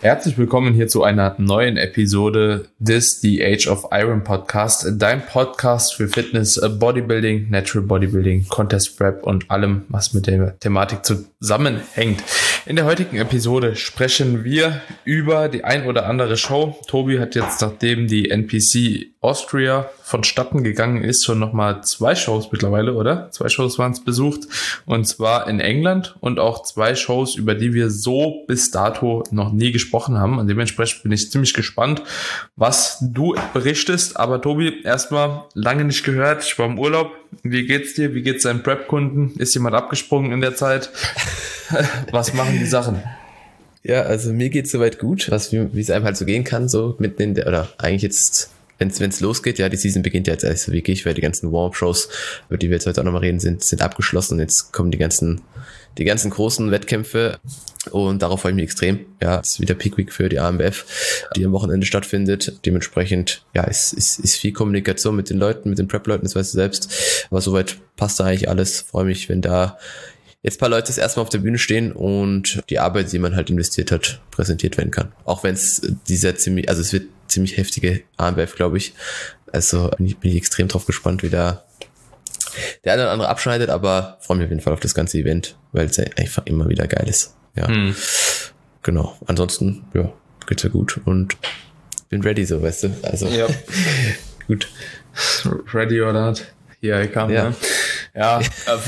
Herzlich willkommen hier zu einer neuen Episode des The Age of Iron Podcast, dein Podcast für Fitness, Bodybuilding, Natural Bodybuilding, Contest Prep und allem, was mit der Thematik zusammenhängt. In der heutigen Episode sprechen wir über die ein oder andere Show. Tobi hat jetzt, nachdem die NPC Austria vonstatten gegangen ist, schon nochmal 2 Shows mittlerweile, oder? 2 Shows waren es besucht, und zwar in England, und auch 2 Shows, über die wir so bis dato noch nie gesprochen haben. Und dementsprechend bin ich ziemlich gespannt, was du berichtest. Aber Tobi, erstmal lange nicht gehört. Ich war im Urlaub. Wie geht's dir? Wie geht's deinen Prep-Kunden? Ist jemand abgesprungen in der Zeit? Was machen die Sachen? Ja, also mir geht's soweit gut, wie es einem halt so gehen kann, so mitten in der, oder eigentlich jetzt, wenn es losgeht, ja, die Season beginnt ja jetzt erst so wirklich, weil die ganzen Warm-Up-Shows, über die wir jetzt heute auch nochmal reden, sind abgeschlossen, und jetzt kommen die ganzen großen Wettkämpfe, und darauf freue ich mich extrem. Ja, es ist wieder Peak Week für die AMBF, die am Wochenende stattfindet. Dementsprechend, ja, ist viel Kommunikation mit den Leuten, mit den Prep-Leuten, das weißt du selbst. Aber soweit passt da eigentlich alles. Freue mich, wenn da jetzt ein paar Leute das erstmal auf der Bühne stehen und die Arbeit, die man halt investiert hat, präsentiert werden kann. Auch wenn es es wird ziemlich heftige AMBF, glaube ich. Also bin ich extrem drauf gespannt, wie da der eine oder andere abschneidet, aber freue mich auf jeden Fall auf das ganze Event, weil es einfach immer wieder geil ist. Ja, Genau. Ansonsten, ja, geht's ja gut und bin ready, so, weißt du. Also, ja. Gut. Ready or not? Here I come, ja. Ne? Ja,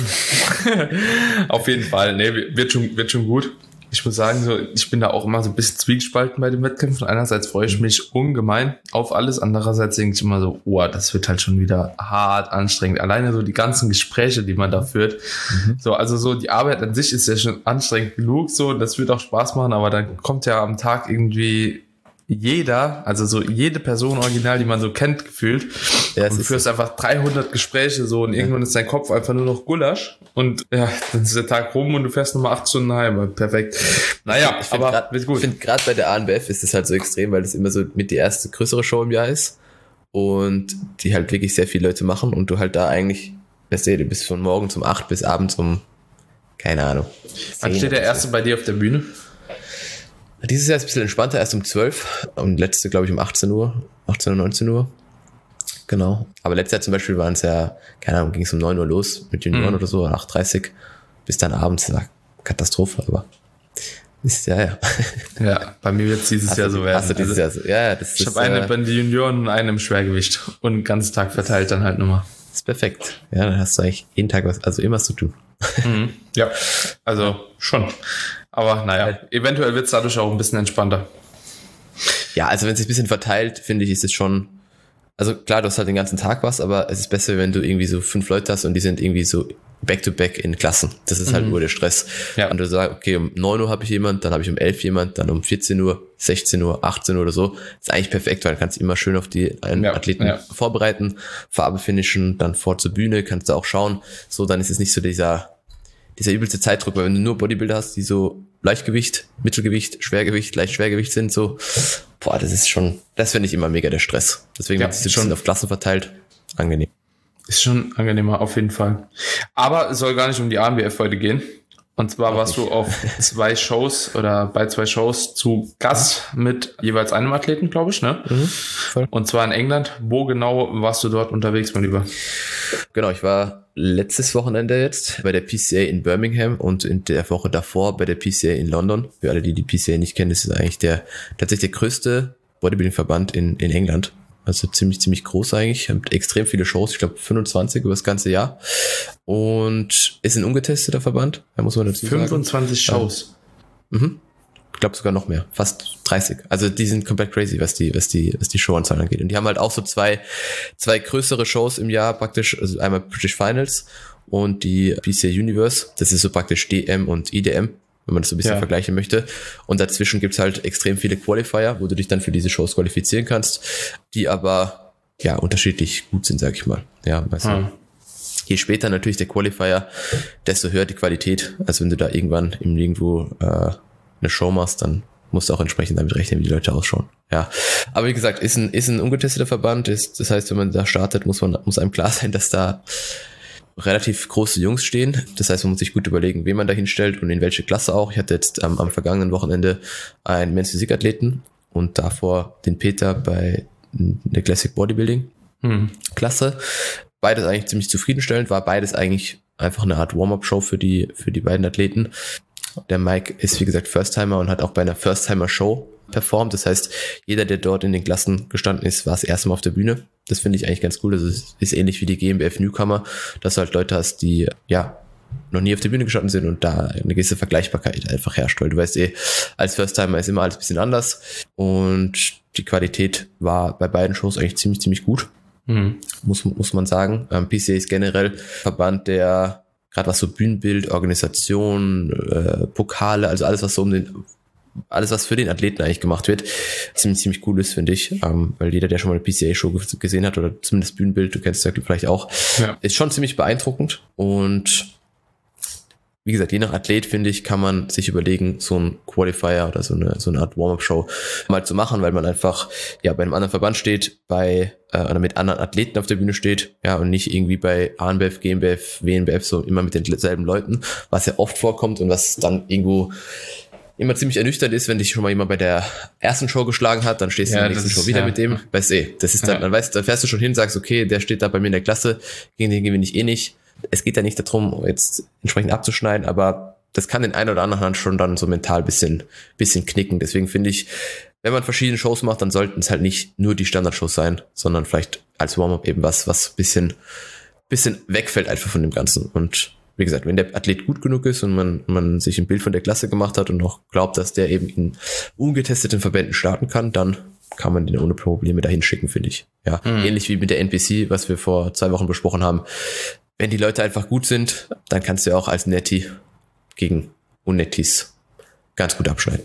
auf jeden Fall. Nee, wird schon gut. Ich muss sagen, so, ich bin da auch immer so ein bisschen zwiegespalten bei den Wettkämpfen. Einerseits freue ich mich ungemein auf alles. Andererseits denke ich immer so, das wird halt schon wieder hart anstrengend. Alleine so die ganzen Gespräche, die man da führt. So, also so die Arbeit an sich ist ja schon anstrengend genug. So, das wird auch Spaß machen, aber dann kommt ja am Tag irgendwie jede Person original, die man so kennt, gefühlt. Ja, und du führst einfach 300 Gespräche so, und irgendwann ist dein Kopf einfach nur noch Gulasch, und ja, dann ist der Tag rum und du fährst nochmal 8 Stunden heim. Perfekt. Naja, ich finde gerade bei der ANBF ist das halt so extrem, weil das immer so mit die erste größere Show im Jahr ist und die halt wirklich sehr viele Leute machen, und du halt da eigentlich, weißt du bist von morgens um 8 bis abends um, keine Ahnung. Wann steht der erste bei dir auf der Bühne? Dieses Jahr ist ein bisschen entspannter, erst um 12 und letzte, glaube ich, um 18 Uhr, 19 Uhr. Genau. Aber letztes Jahr zum Beispiel waren es ja, keine Ahnung, ging es um 9 Uhr los mit Junioren oder so, 8:30 bis dann abends. War Katastrophe, aber ist ja. Ja, bei mir wird es dieses Jahr so werden. Hast du dieses Jahr so? Ja, ich habe eine bei den Junioren und eine im Schwergewicht und den ganzen Tag verteilt dann halt nochmal. Das ist perfekt. Ja, dann hast du eigentlich jeden Tag immer was zu tun. Ja, also schon. Aber naja, eventuell wird es dadurch auch ein bisschen entspannter. Ja, also wenn es sich ein bisschen verteilt, finde ich, ist es schon, also klar, du hast halt den ganzen Tag was, aber es ist besser, wenn du irgendwie so 5 Leute hast und die sind irgendwie so back-to-back in Klassen. Das ist halt nur der Stress. Ja. Und du sagst, okay, um 9 Uhr habe ich jemand, dann habe ich um 11 jemand, dann um 14 Uhr, 16 Uhr, 18 Uhr oder so. Das ist eigentlich perfekt, weil dann kannst du immer schön auf die Athleten vorbereiten, Farbe finishen, dann vor zur Bühne, kannst du auch schauen. So, dann ist es nicht so dieser übelste Zeitdruck, weil wenn du nur Bodybuilder hast, die so Leichtgewicht, Mittelgewicht, Schwergewicht, Leichtschwergewicht sind, so, das finde ich immer mega der Stress. Deswegen wird es schon auf Klassen verteilt, angenehm. Ist schon angenehmer, auf jeden Fall. Aber es soll gar nicht um die ANBF heute gehen. Und zwar warst du auf 2 Shows oder bei 2 Shows zu Gast mit jeweils einem Athleten, glaube ich, ne? Voll. Und zwar in England. Wo genau warst du dort unterwegs, mein Lieber? Genau, ich war letztes Wochenende jetzt bei der PCA in Birmingham und in der Woche davor bei der PCA in London. Für alle, die PCA nicht kennen, das ist eigentlich tatsächlich der größte Bodybuilding-Verband in England. Also ziemlich groß eigentlich, hat extrem viele Shows, ich glaube 25 über das ganze Jahr, und ist ein ungetesteter Verband, da muss man dazu sagen. 25 Shows? Ich glaube sogar noch mehr, fast 30. Also die sind komplett crazy, was die Showanzahl angeht. Und die haben halt auch so zwei größere Shows im Jahr praktisch, also einmal British Finals und die PCA Universe, das ist so praktisch DM und IDM, wenn man das so ein bisschen vergleichen möchte. Und dazwischen gibt's halt extrem viele Qualifier, wo du dich dann für diese Shows qualifizieren kannst, die aber ja unterschiedlich gut sind, sag ich mal. Ja, also je später natürlich der Qualifier, desto höher die Qualität. Also wenn du da irgendwann irgendwo eine Show machst, dann musst du auch entsprechend damit rechnen, wie die Leute ausschauen. Ja, aber wie gesagt, ist ein ungetesteter Verband. Das heißt, wenn man da startet, muss einem klar sein, dass da relativ große Jungs stehen. Das heißt, man muss sich gut überlegen, wen man da hinstellt und in welche Klasse auch. Ich hatte jetzt am vergangenen Wochenende einen Men's Physik-Athleten und davor den Peter bei der Classic Bodybuilding Klasse. Beides eigentlich ziemlich zufriedenstellend, war beides eigentlich einfach eine Art Warm-Up-Show für die beiden Athleten. Der Mike ist, wie gesagt, First-Timer und hat auch bei einer First-Timer-Show performt. Das heißt, jeder, der dort in den Klassen gestanden ist, war das erste Mal auf der Bühne. Das finde ich eigentlich ganz cool. Das ist ähnlich wie die GmbF Newcomer, dass du halt Leute hast, die noch nie auf der Bühne gestanden sind und da eine gewisse Vergleichbarkeit einfach herrscht. Weil du weißt als First-Timer ist immer alles ein bisschen anders und die Qualität war bei beiden Shows eigentlich ziemlich gut. Muss man sagen. PCA ist generell Verband, der gerade was so Bühnenbild, Organisation, Pokale, also alles was für den Athleten eigentlich gemacht wird, ziemlich cool ist, finde ich, weil jeder, der schon mal eine PCA-Show gesehen hat oder zumindest Bühnenbild, du kennst es ja vielleicht auch, ist schon ziemlich beeindruckend und wie gesagt, je nach Athlet, finde ich, kann man sich überlegen, so ein Qualifier oder so eine Art Warm-Up-Show mal zu machen, weil man einfach bei einem anderen Verband steht, oder mit anderen Athleten auf der Bühne steht, und nicht irgendwie bei ANBF, GmbF, WNBF so immer mit denselben Leuten, was ja oft vorkommt und was dann irgendwo immer ziemlich ernüchternd ist, wenn dich schon mal jemand bei der ersten Show geschlagen hat, dann stehst du in der nächsten Show wieder mit dem, weißt das ist dann, dann fährst du schon hin, sagst, okay, der steht da bei mir in der Klasse, gegen den gewinne ich nicht. Es geht ja nicht darum, jetzt entsprechend abzuschneiden, aber das kann den einen oder anderen schon dann so mental bisschen knicken. Deswegen finde ich, wenn man verschiedene Shows macht, dann sollten es halt nicht nur die Standardshows sein, sondern vielleicht als Warm-up eben was bisschen wegfällt einfach von dem Ganzen. Und wie gesagt, wenn der Athlet gut genug ist und man sich ein Bild von der Klasse gemacht hat und auch glaubt, dass der eben in ungetesteten Verbänden starten kann, dann kann man den ohne Probleme dahin schicken, finde ich. Ja, ähnlich wie mit der NPC, was wir vor 2 Wochen besprochen haben. Wenn die Leute einfach gut sind, dann kannst du ja auch als Netty gegen Unnettis ganz gut abschneiden.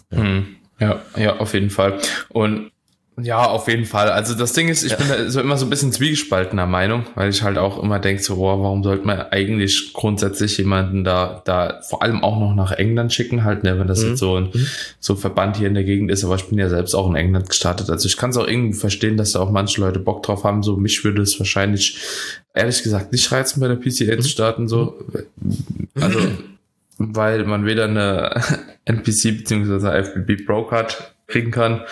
Ja, auf jeden Fall. Und ja, auf jeden Fall. Also das Ding ist, ich bin da so immer so ein bisschen zwiegespaltener Meinung, weil ich halt auch immer denke, so, warum sollte man eigentlich grundsätzlich jemanden da vor allem auch noch nach England schicken, halt, ne, wenn das jetzt so ein Verband hier in der Gegend ist, aber ich bin ja selbst auch in England gestartet. Also ich kann es auch irgendwie verstehen, dass da auch manche Leute Bock drauf haben. So, mich würde es wahrscheinlich, ehrlich gesagt, nicht reizen, bei der PCA zu starten, so. Also, weil man weder eine NPC bzw. FBB Pro Card kriegen kann,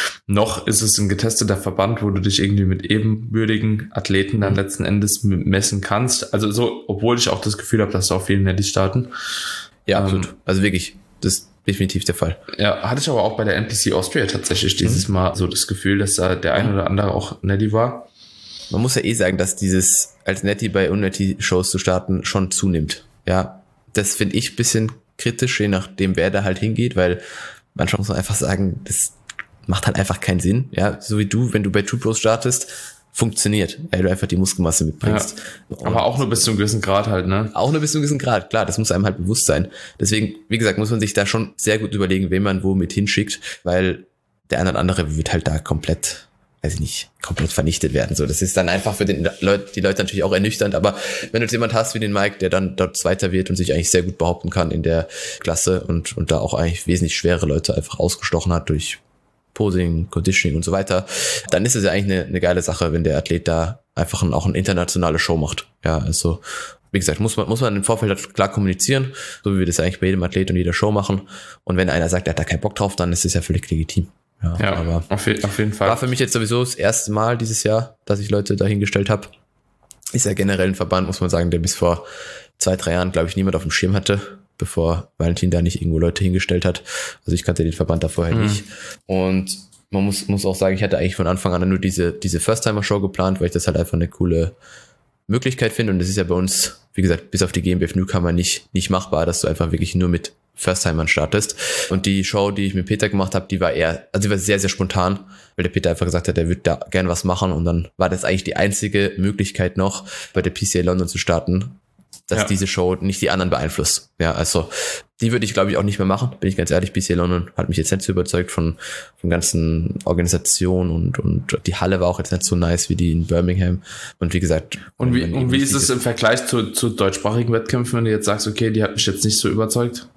noch ist es ein getesteter Verband, wo du dich irgendwie mit ebenbürtigen Athleten dann letzten Endes messen kannst. Also so, obwohl ich auch das Gefühl habe, dass da auch viele Netties starten. Ja, absolut. Also wirklich, das ist definitiv der Fall. Ja, hatte ich aber auch bei der NPC Austria tatsächlich dieses Mal so das Gefühl, dass da der ein oder andere auch Netty war. Man muss ja sagen, dass dieses als Netty bei Unnetty-Shows zu starten schon zunimmt. Ja, das finde ich ein bisschen kritisch, je nachdem, wer da halt hingeht, weil manchmal muss man einfach sagen, das macht halt einfach keinen Sinn. Ja, so wie du, wenn du bei True Pros startest, funktioniert, weil du einfach die Muskelmasse mitbringst. Ja, aber auch nur bis zu einem gewissen Grad halt, ne? Auch nur bis zu einem gewissen Grad, klar, das muss einem halt bewusst sein. Deswegen, wie gesagt, muss man sich da schon sehr gut überlegen, wen man wo mit hinschickt, weil der eine oder andere wird halt da komplett vernichtet werden. So, das ist dann einfach für die Leute natürlich auch ernüchternd, aber wenn du jetzt jemand hast wie den Mike, der dann dort Zweiter wird und sich eigentlich sehr gut behaupten kann in der Klasse und da auch eigentlich wesentlich schwere Leute einfach ausgestochen hat durch Posing, Conditioning und so weiter, dann ist es ja eigentlich eine geile Sache, wenn der Athlet da einfach auch eine internationale Show macht. Ja, also wie gesagt, muss man im Vorfeld halt klar kommunizieren, so wie wir das eigentlich bei jedem Athlet und jeder Show machen. Und wenn einer sagt, er hat da keinen Bock drauf, dann ist es ja völlig legitim. Ja, aber auf jeden Fall. War für mich jetzt sowieso das erste Mal dieses Jahr, dass ich Leute dahingestellt habe. Ist ja generell ein Verband, muss man sagen, der bis vor 2-3 Jahren, glaube ich, niemand auf dem Schirm hatte, bevor Valentin da nicht irgendwo Leute hingestellt hat. Also ich kannte den Verband da vorher nicht. Und man muss auch sagen, ich hatte eigentlich von Anfang an nur diese First-Timer-Show geplant, weil ich das halt einfach eine coole Möglichkeit finde. Und das ist ja bei uns, wie gesagt, bis auf die GmbF Newcomer nicht machbar, dass du einfach wirklich nur mit First-Timern startest. Und die Show, die ich mit Peter gemacht habe, die war sehr, sehr spontan, weil der Peter einfach gesagt hat, er würde da gern was machen. Und dann war das eigentlich die einzige Möglichkeit noch, bei der PCA London zu starten, dass diese Show nicht die anderen beeinflusst. Ja, also die würde ich, glaube ich, auch nicht mehr machen, bin ich ganz ehrlich. PCA London hat mich jetzt nicht so überzeugt von ganzen Organisationen und die Halle war auch jetzt nicht so nice wie die in Birmingham. Und wie gesagt... Und wie ist es im Vergleich zu deutschsprachigen Wettkämpfen, wenn du jetzt sagst, okay, die hat mich jetzt nicht so überzeugt?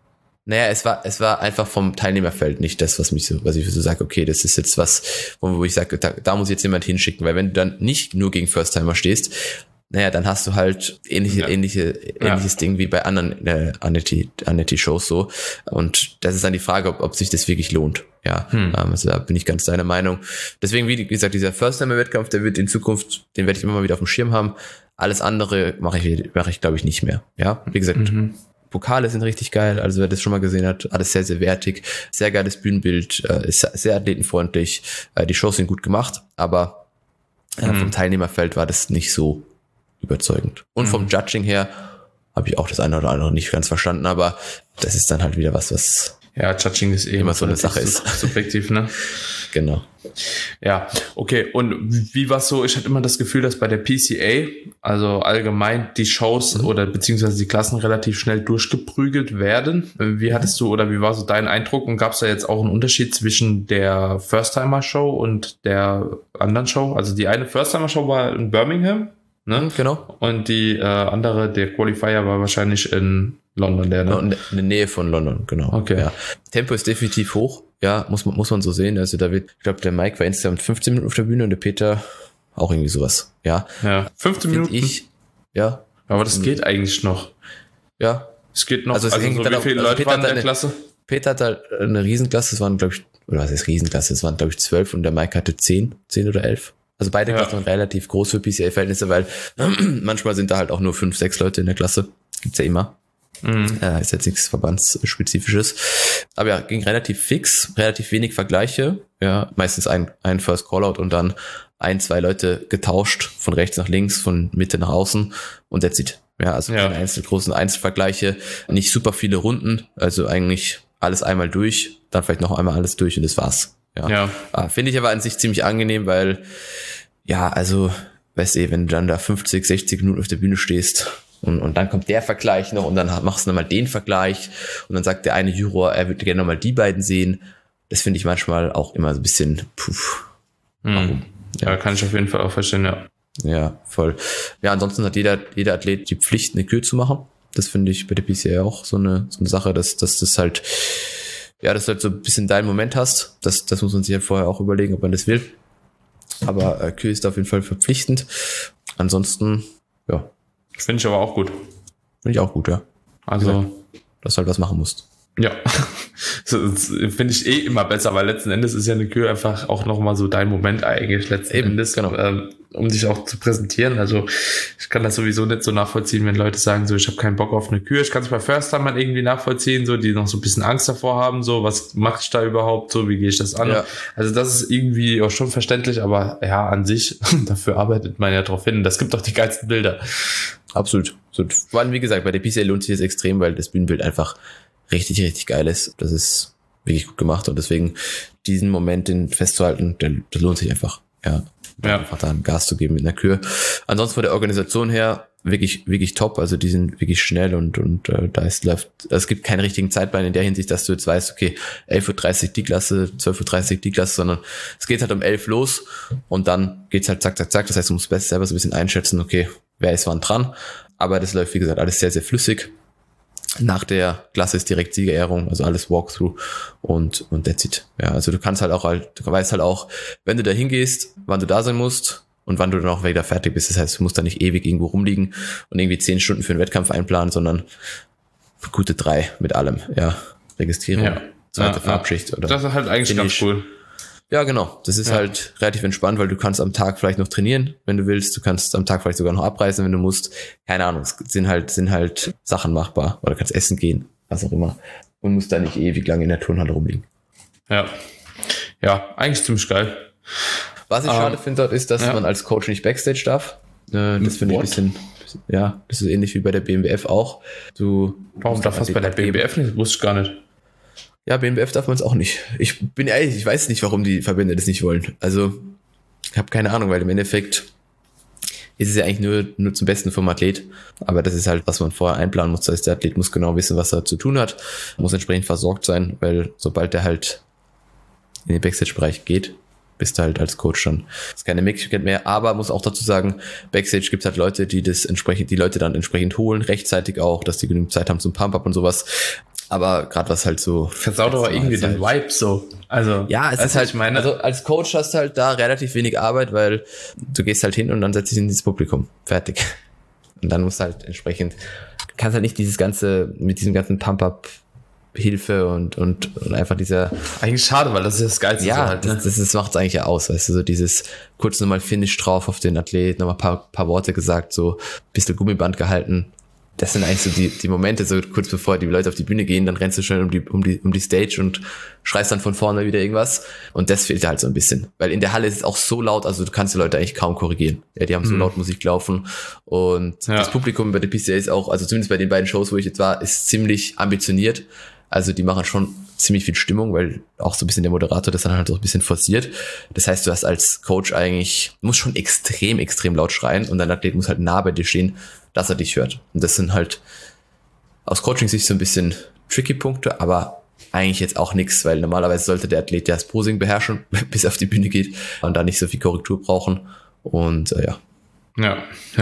Naja, es war einfach vom Teilnehmerfeld nicht das, was ich so sage, okay, das ist jetzt was, wo ich sage, da muss jetzt jemand hinschicken, weil wenn du dann nicht nur gegen First-Timer stehst, naja, dann hast du halt ähnliches Ding wie bei anderen Anneti-Shows so. Und das ist dann die Frage, ob sich das wirklich lohnt. Ja, also da bin ich ganz deiner Meinung. Deswegen, wie gesagt, dieser First-Timer-Wettkampf, der wird in Zukunft, den werde ich immer mal wieder auf dem Schirm haben. Alles andere mache ich glaube ich, nicht mehr. Ja, wie gesagt, Pokale sind richtig geil, also wer das schon mal gesehen hat, alles sehr, sehr wertig, sehr geiles Bühnenbild, ist sehr athletenfreundlich, die Shows sind gut gemacht, aber vom Teilnehmerfeld war das nicht so überzeugend. Und vom Judging her habe ich auch das eine oder andere nicht ganz verstanden, aber das ist dann halt wieder was ja, Judging ist immer so eine Sache ist. Subjektiv, ne? Genau. Ja, okay. Und wie war es so? Ich hatte immer das Gefühl, dass bei der PCA, also allgemein, die Shows oder beziehungsweise die Klassen relativ schnell durchgeprügelt werden. Wie hattest du oder wie war so dein Eindruck? Und gab es da jetzt auch einen Unterschied zwischen der First-Timer-Show und der anderen Show? Also die eine First-Timer-Show war in Birmingham, ne? Genau. Und die andere, der Qualifier, war wahrscheinlich in London, der, ne? In der Nähe von London, genau. Okay. Ja. Tempo ist definitiv hoch. Ja, muss man so sehen. Also da wird, ich glaube, der Mike war insgesamt 15 Minuten auf der Bühne und der Peter auch irgendwie sowas. Ja. 15 Minuten? Ja. Aber das geht eigentlich noch. Ja. Es geht noch. Also so hängt wie viele Leute waren in der Klasse? Peter hat halt eine Riesenklasse, es waren, glaube ich, oder was ist Riesenklasse? Es waren, glaube ich, 12 und der Mike hatte 10 oder 11. Also beide Klassen waren relativ groß für PCA-Verhältnisse, weil manchmal sind da halt auch nur 5, 6 Leute in der Klasse. Gibt's ja immer. Ist jetzt nichts Verbandsspezifisches. Aber ja, ging relativ fix, relativ wenig Vergleiche. Ja, meistens ein First Callout und dann 2 Leute getauscht, von rechts nach links, von Mitte nach außen und that's it. Ja, also keine großen Einzelvergleiche, nicht super viele Runden, also eigentlich alles einmal durch, dann vielleicht noch einmal alles durch und das war's. Ja. Finde ich aber an sich ziemlich angenehm, weil, ja, also, weißt du, wenn du dann da 50, 60 Minuten auf der Bühne stehst und dann kommt der Vergleich noch und dann machst du nochmal den Vergleich und dann sagt der eine Juror, er würde gerne nochmal die beiden sehen. Das finde ich manchmal auch immer so ein bisschen, warum? Ja, kann ich auf jeden Fall auch verstehen, ja. Ja, voll. Ja, ansonsten hat jeder Athlet die Pflicht, eine Kür zu machen. Das finde ich bei der PCA auch so eine Sache, dass das halt, ja, dass du halt so ein bisschen deinen Moment hast. Das muss man sich ja vorher auch überlegen, ob man das will. Aber Kür ist auf jeden Fall verpflichtend. Ansonsten, ja. Finde ich aber auch gut. Finde ich auch gut, ja. Also, dass du halt was machen musst. Ja, das finde ich immer besser, weil letzten Endes ist ja eine Kür einfach auch nochmal so dein Moment eigentlich letzten Endes, genau. Um dich auch zu präsentieren. Also ich kann das sowieso nicht so nachvollziehen, wenn Leute sagen so, ich habe keinen Bock auf eine Kür. Ich kann es bei First-Timern irgendwie nachvollziehen, so die noch so ein bisschen Angst davor haben, so was mache ich da überhaupt, so wie gehe ich das an? Ja. Also das ist irgendwie auch schon verständlich, aber ja, an sich, dafür arbeitet man ja drauf hin. Das gibt doch die geilsten Bilder. Absolut. Vor allem, wie gesagt, bei der PCA lohnt sich das extrem, weil das Bühnenbild einfach richtig, richtig geil ist. Das ist wirklich gut gemacht und deswegen diesen Moment festzuhalten, das lohnt sich einfach. Ja. Einfach da Gas zu geben mit einer Kür. Ansonsten von der Organisation her wirklich, wirklich top. Also die sind wirklich schnell und es gibt keinen richtigen Zeitplan in der Hinsicht, dass du jetzt weißt, okay, 11.30 Uhr die Klasse, 12.30 Uhr die Klasse, sondern es geht halt um 11 los und dann geht's halt zack, zack, zack. Das heißt, du musst besser selber so ein bisschen einschätzen, okay, wer ist wann dran. Aber das läuft, wie gesagt, alles sehr, sehr flüssig. Nach der Klasse ist direkt Siegerehrung, also alles Walkthrough und that's it. Ja, also du weißt halt auch, wenn du da hingehst, wann du da sein musst und wann du dann auch wieder fertig bist. Das heißt, du musst da nicht ewig irgendwo rumliegen und irgendwie 10 Stunden für einen Wettkampf einplanen, sondern gute 3 mit allem. Ja, Registrierung, zweite Farbschicht. Oder das ist halt eigentlich ganz cool. Ja, genau. Das ist halt relativ entspannt, weil du kannst am Tag vielleicht noch trainieren, wenn du willst. Du kannst am Tag vielleicht sogar noch abreisen, wenn du musst. Keine Ahnung, es sind halt Sachen machbar. Oder du kannst essen gehen, was auch immer. Und musst da nicht ewig lange in der Turnhalle rumliegen. Ja, eigentlich ziemlich geil. Was ich schade finde dort ist, dass man als Coach nicht Backstage darf. Das finde ich ein bisschen, ja, das ist ähnlich wie bei der BMWF auch. Warum darf das bei der BMWF nicht? Das wusste ich gar nicht. Ja, BMWF darf man es auch nicht. Ich bin ehrlich, ich weiß nicht, warum die Verbände das nicht wollen. Also, ich habe keine Ahnung, weil im Endeffekt ist es ja eigentlich nur zum Besten vom Athlet. Aber das ist halt, was man vorher einplanen muss. Das heißt, der Athlet muss genau wissen, was er zu tun hat, muss entsprechend versorgt sein, weil sobald er halt in den Backstage-Bereich geht, bist du halt als Coach dann. Das ist keine Möglichkeit mehr, aber muss auch dazu sagen, Backstage gibt es halt Leute, die Leute dann entsprechend holen, rechtzeitig auch, dass die genügend Zeit haben zum Pump-Up und sowas. Aber gerade was halt so... Versaut aber irgendwie den Vibe so. Also, ja, es ist halt, also als Coach hast du halt da relativ wenig Arbeit, weil du gehst halt hin und dann setzt dich in dieses Publikum. Fertig. Und dann musst du halt entsprechend, kannst halt nicht mit diesem ganzen Pump-Up Hilfe und einfach dieser... Eigentlich schade, weil das ist das Geilste. Ja, so halt, ne? das macht's eigentlich ja aus, weißt du, so dieses kurz nochmal Finish drauf auf den Athlet, nochmal paar Worte gesagt, so bisschen Gummiband gehalten. Das sind eigentlich so die Momente, so kurz bevor die Leute auf die Bühne gehen, dann rennst du schnell um die Stage und schreist dann von vorne wieder irgendwas. Und das fehlt halt so ein bisschen. Weil in der Halle ist es auch so laut, also du kannst die Leute eigentlich kaum korrigieren. Ja, die haben so laut Musik laufen. Und das Publikum bei der PCA ist auch, also zumindest bei den beiden Shows, wo ich jetzt war, ist ziemlich ambitioniert. Also die machen schon ziemlich viel Stimmung, weil auch so ein bisschen der Moderator das dann halt so ein bisschen forciert. Das heißt, du hast als Coach eigentlich, du musst schon extrem, extrem laut schreien und dein Athlet muss halt nah bei dir stehen, dass er dich hört. Und das sind halt aus Coaching-Sicht so ein bisschen tricky Punkte, aber eigentlich jetzt auch nichts, weil normalerweise sollte der Athlet ja das Posing beherrschen, bis er auf die Bühne geht und da nicht so viel Korrektur brauchen. Und ja. Ja.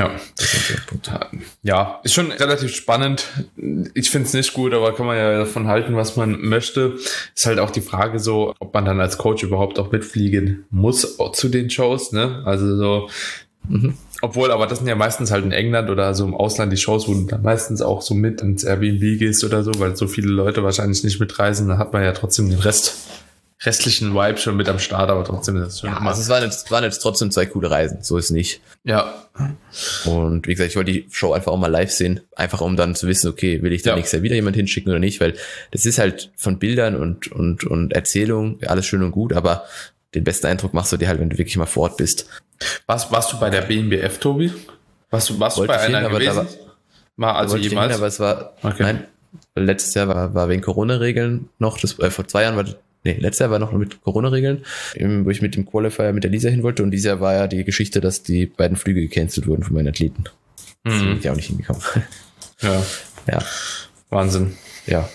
Ja, ist schon relativ spannend. Ich finde es nicht gut, aber kann man ja davon halten, was man möchte. Ist halt auch die Frage so, ob man dann als Coach überhaupt auch mitfliegen muss zu den Shows, ne? Also so, obwohl, aber das sind ja meistens halt in England oder so im Ausland die Shows, wo du dann meistens auch so mit ins Airbnb gehst oder so, weil so viele Leute wahrscheinlich nicht mitreisen, dann hat man ja trotzdem den restlichen Vibe schon mit am Start, aber trotzdem ist es schon also es waren jetzt trotzdem 2 coole Reisen, so ist nicht. Ja. Und wie gesagt, ich wollte die Show einfach auch mal live sehen, einfach um dann zu wissen, okay, will ich da nächstes Jahr wieder jemand hinschicken oder nicht, weil das ist halt von Bildern und Erzählung alles schön und gut, aber den besten Eindruck machst du dir halt, wenn du wirklich mal vor Ort bist. Warst du bei der BNBF, Tobi? Warst du bei einer gewesen? Also jemals? Hin, aber es war, nein, letztes Jahr war wegen Corona-Regeln noch, vor 2 Jahren letztes Jahr war noch mit Corona-Regeln, wo ich mit dem Qualifier mit der Lisa hin wollte und dieses Jahr war ja die Geschichte, dass die beiden Flüge gecancelt wurden von meinen Athleten. Das bin ich auch nicht hingekommen. Ja. Wahnsinn. Ja.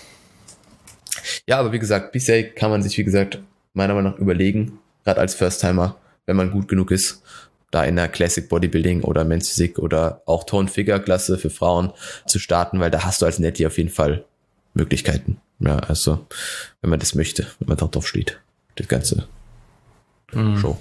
Ja, aber wie gesagt, bisher kann man sich, wie gesagt, meiner Meinung nach überlegen, gerade als First-Timer, wenn man gut genug ist, da in der Classic Bodybuilding oder Men's Physik oder auch Tone-Figure-Klasse für Frauen zu starten, weil da hast du als Nettie auf jeden Fall Möglichkeiten. Ja, also, wenn man das möchte, wenn man drauf steht, das ganze Show.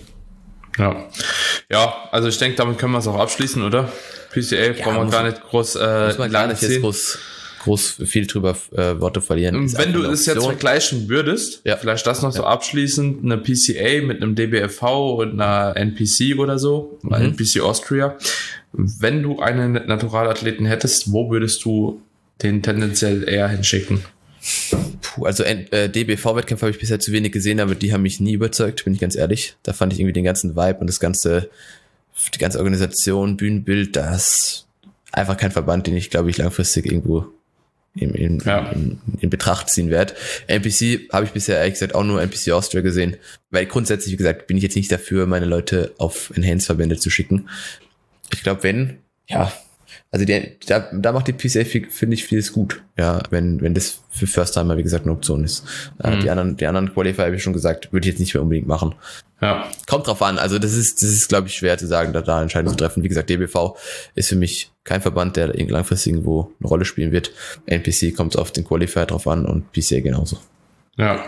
Ja, also ich denke, damit können wir es auch abschließen, oder? PCA brauchen wir gar nicht groß muss man gar nicht jetzt groß viel drüber Worte verlieren. Wenn du es jetzt vergleichen würdest, vielleicht das noch so abschließend, eine PCA mit einem DBFV und einer NPC oder so, NPC Austria. Wenn du einen Naturalathleten hättest, wo würdest du den tendenziell eher hinschicken? Also DBV-Wettkämpfe habe ich bisher zu wenig gesehen, aber die haben mich nie überzeugt, bin ich ganz ehrlich. Da fand ich irgendwie den ganzen Vibe und die ganze Organisation, Bühnenbild, das einfach kein Verband, den ich, glaube ich, langfristig irgendwo in Betracht ziehen werde. NPC habe ich bisher ehrlich gesagt auch nur NPC Austria gesehen, weil grundsätzlich, wie gesagt, bin ich jetzt nicht dafür, meine Leute auf Enhanced-Verbände zu schicken. Ich glaube, also da macht die PCA, finde ich, vieles gut, ja, wenn das für First-Timer, wie gesagt, eine Option ist. Die anderen Qualifier, habe ich schon gesagt, würde ich jetzt nicht mehr unbedingt machen. Ja. Kommt drauf an, also das ist glaube ich, schwer zu sagen, da Entscheidungen zu treffen. Wie gesagt, DBV ist für mich kein Verband, der langfristig irgendwo eine Rolle spielen wird. NPC kommt auf den Qualifier drauf an und PCA genauso. Ja.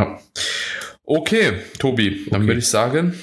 Okay, Tobi, dann würde ich sagen,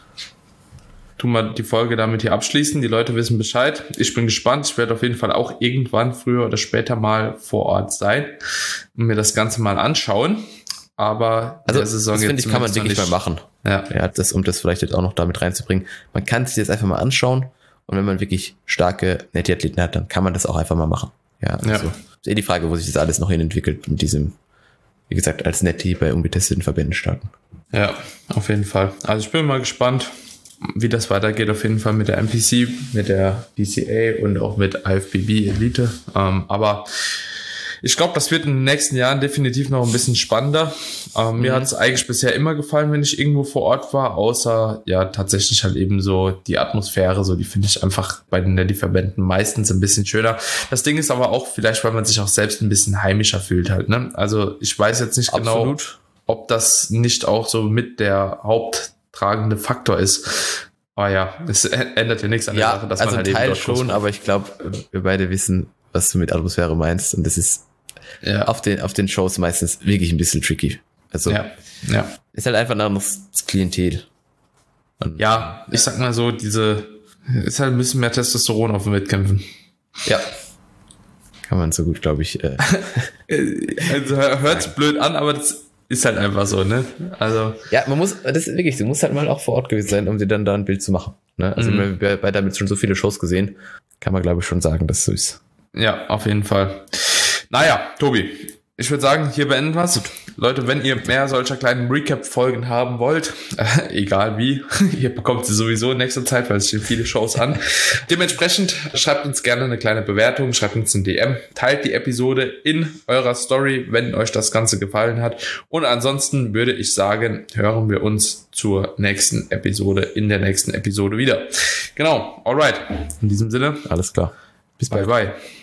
tun wir die Folge damit hier abschließen. Die Leute wissen Bescheid. Ich bin gespannt. Ich werde auf jeden Fall auch irgendwann früher oder später mal vor Ort sein und mir das Ganze mal anschauen. Aber also das finde ich, kann man wirklich mal machen. Ja, um das vielleicht jetzt auch noch damit reinzubringen. Man kann sich das einfach mal anschauen und wenn man wirklich starke Nettie-Athleten hat, dann kann man das auch einfach mal machen. Ja, also ist die Frage, wo sich das alles noch hin entwickelt mit diesem, wie gesagt, als Nettie bei ungetesteten Verbänden starten. Ja, auf jeden Fall. Also ich bin mal gespannt, wie das weitergeht, auf jeden Fall mit der NPC, mit der PCA und auch mit IFBB Elite. Aber ich glaube, das wird in den nächsten Jahren definitiv noch ein bisschen spannender. Mir hat es eigentlich bisher immer gefallen, wenn ich irgendwo vor Ort war, außer tatsächlich halt eben so die Atmosphäre, so die finde ich einfach bei den Nettie-Verbänden meistens ein bisschen schöner. Das Ding ist aber auch vielleicht, weil man sich auch selbst ein bisschen heimischer fühlt halt, ne? Also ich weiß jetzt nicht genau, ob das nicht auch so mit der haupttragende Faktor ist. Aber ja, es ändert ja nichts an der Sache, dass also man halt eben Teil dort schon, aber ich glaube, wir beide wissen, was du mit Atmosphäre meinst und das ist auf den Shows meistens wirklich ein bisschen tricky. Also ist halt einfach ein anderes Klientel. Und ja, ich sag mal so, ist halt ein bisschen mehr Testosteron auf den Wettkämpfen. Ja. Kann man so gut, glaube ich. Also hört's blöd an, aber das ist halt einfach so, ne? Also. Ja, du musst halt mal auch vor Ort gewesen sein, um dir dann da ein Bild zu machen. Ne? Also bei damit schon so viele Shows gesehen, kann man, glaube ich, schon sagen, dass es so ist. Ja, auf jeden Fall. Naja, Tobi, ich würde sagen, hier beenden wir es. Leute, wenn ihr mehr solcher kleinen Recap-Folgen haben wollt, egal wie, ihr bekommt sie sowieso in nächster Zeit, weil es stehen viele Shows an. Dementsprechend schreibt uns gerne eine kleine Bewertung, schreibt uns ein DM, teilt die Episode in eurer Story, wenn euch das Ganze gefallen hat. Und ansonsten würde ich sagen, hören wir uns zur nächsten Episode, in der nächsten Episode wieder. Genau, alright. In diesem Sinne, alles klar. bis bye bye.